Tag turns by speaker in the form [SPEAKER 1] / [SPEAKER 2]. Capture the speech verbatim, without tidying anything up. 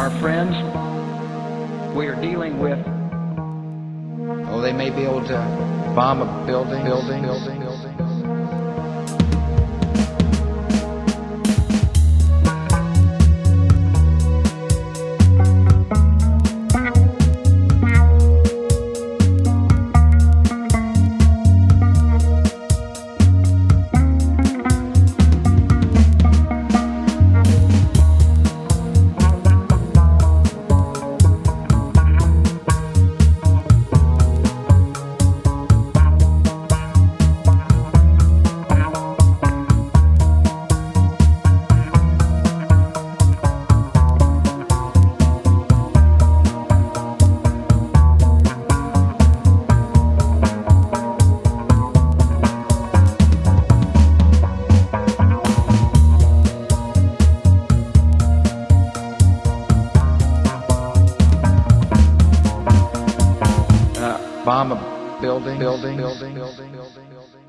[SPEAKER 1] our friends. We are dealing with.
[SPEAKER 2] Oh, they may be able to bomb a building, building, building, building. Bomb a building, building, building, building, building, building.